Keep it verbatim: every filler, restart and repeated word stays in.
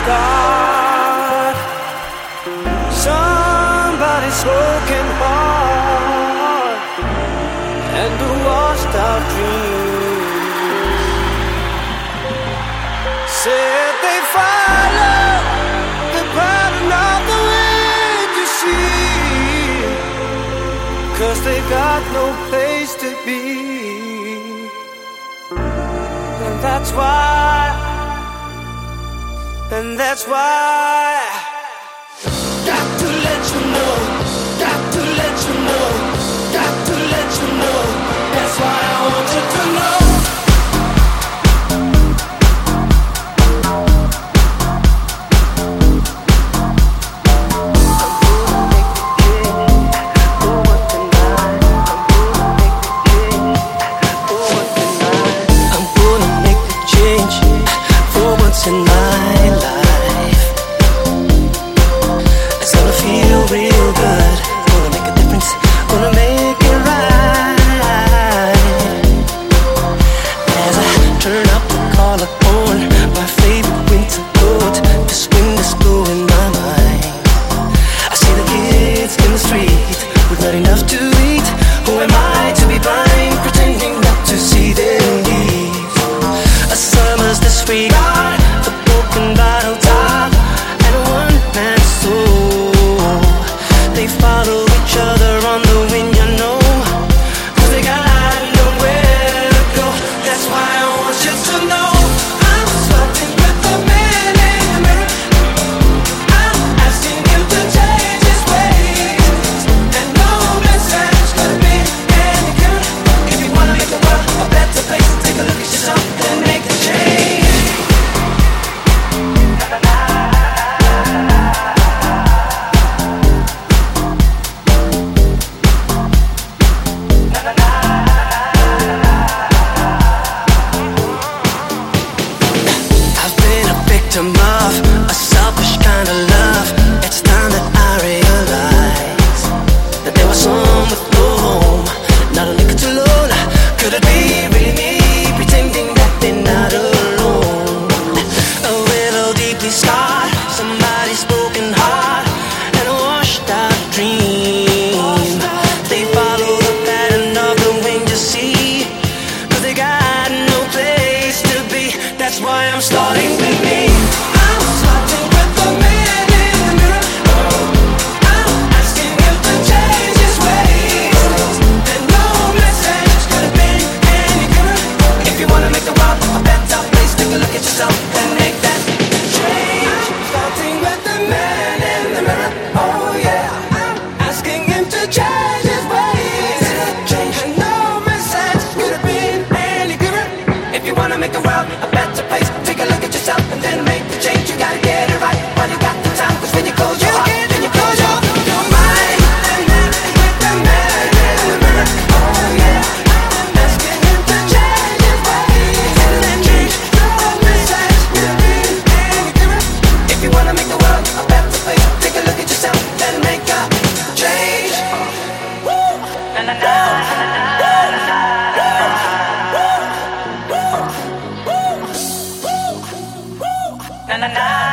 scarred. Somebody's broken heart and a washed out dream. Said they follow the pattern of the wind you see, 'cause they got no place to be. And that's why, and that's why got to let you know, got to let you know, got to let you know. That's why I want you to know. In my life, it's gonna feel real good. Gonna make a difference, gonna make it right. As I turn up the collar on my favorite winter coat, this wind is blowing my mind. I see the kids in the street with not enough to eat. Who am I to be blind, pretending not to see their needs? A summer's disregard, bottle top and a one-man soul. They follow each other on the wind, you know, 'cause they got nowhere to go. That's why I want you to know I'm flirting with the man in the mirror. I'm asking him to change his ways, and no message could be any clearer. If you wanna make the world a better place, take a look at yourself and make the change. Of a selfish kind of love. It's time that I realize that there was some with no home, not a nickel too low. Could it be really me pretending that they're not alone? A little deeply scarred, somebody's broken heart and a washed out dream. They follow the pattern of the wind you see, 'cause they got no place to be. That's why I'm starting with me. Make the world a better place. Take a look at yourself and then make the change. You gotta get it right while you got the time, 'cause when you close your heart, then you close your, your mind. And then with the man in the mirror, oh yeah, I'm asking him to change his ways. And then change the message to be any clearer. If you wanna make the world a better place, take a look at yourself and make a change. Woo! Na na na. Na na na.